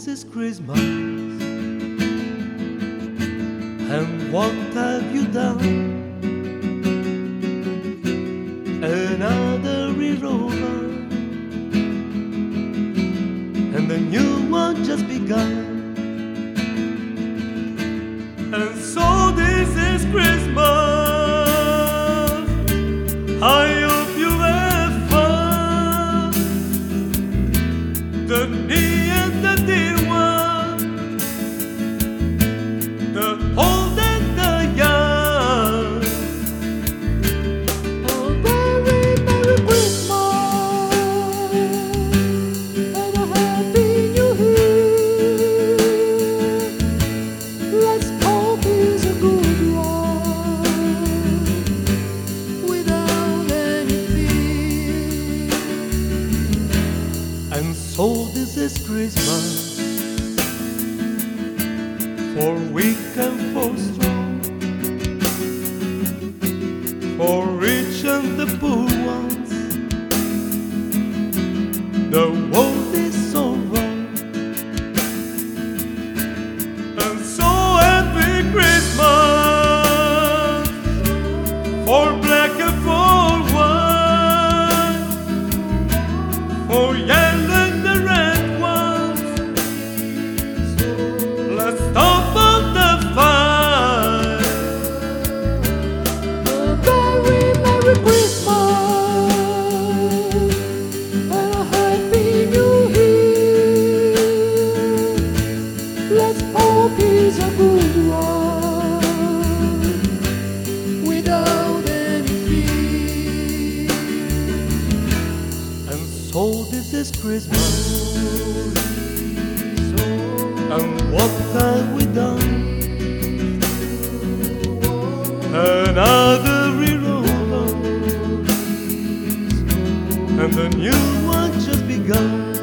this is Christmas, and what have you done? Another year over, and the new one just begun. And so this is Christmas. I hope you have fun. The near and the dear one, the old and the young. A very Merry Christmas and a Happy New Year. Let's hope it's a good one without any fear. And so this is Christmas, for weak and for strong, for rich and the poor ones. The world is so wrong. And so happy Christmas, for black and for white, for yellow and the red ones. Let's stop all the fight. A very Merry Christmas and a Happy New Year. Let's hope it's a good one without any fear. And so this is Christmas, and what have we done? Another year over, and the new one just begun.